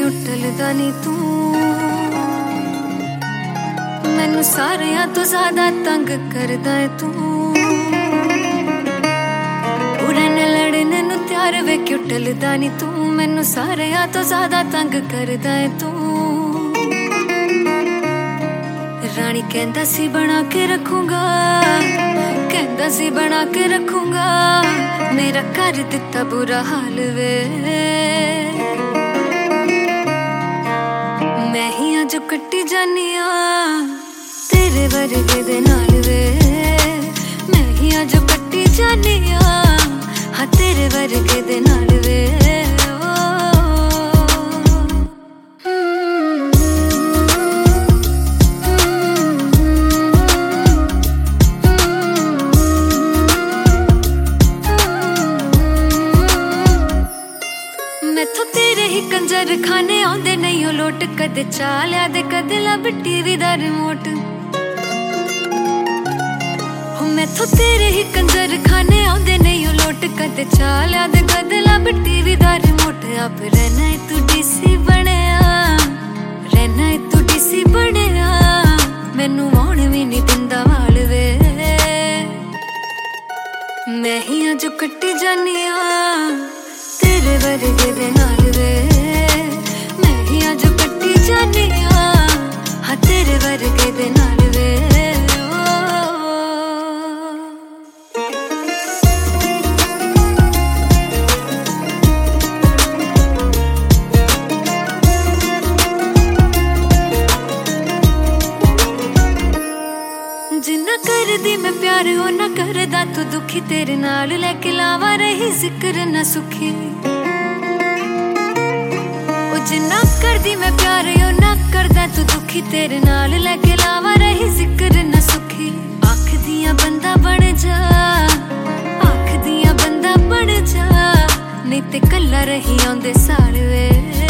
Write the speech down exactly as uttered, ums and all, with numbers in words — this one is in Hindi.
क्यों टलदा नी तू, मैनू सारियां तो ज्यादा तंग करदा है तू। उड़ने लड़ने नू त्यार वे क्यों टलदा नी तू, मैनू सारियां तो ज्यादा तंग करदा है तू। रानी कहंदा सी बना के रखूंगा, कहंदा सी बना के रखूंगा, मेरा कर दिता बुरा हाल वे। मैं ही अज कट्टी जानी आ तेरे वर्गे दे नाल वे, मैं ही अज कट्टी जानी आ हाँ तेरे वर्गे दे नाल वे। मैथों तेरे ही कंजर खाने आंदे नहीं लोट, कदे चालिया दे कदे लब टीवी दा रिमोट। हो मैथों तेरे ही कंजर खाने आंदे नहीं लोट, कदे चालिया दे कदे लब टीवी दा रिमोट। अब रहना है तू डीसी बनया, रहना है तू डीसी बनया, मैनू आउण भी नहीं दिंदा वाल वे। मैं ही अज कट्टी जानी आ तेरे वर्गे दे नाल वे, मैं ही अज कट्टी जानी आ हाँ तेरे वर्गे दे नाल वे। जिन्ना कर दी मैं प्यार हो ना करदा तू दुखी, तेरे नाल लेके लावा रही जिक्र ना सुखी। जिन्ना कर दी मैं प्यार हो ना करदा तू दुखी, तेरे नाल लेके लावा रही जिक्र ना सुखी। आख दियां बंदा बन जा, आख दियां बंदा बन जा, नहीं ते कल्ला रही आंदे साल वे।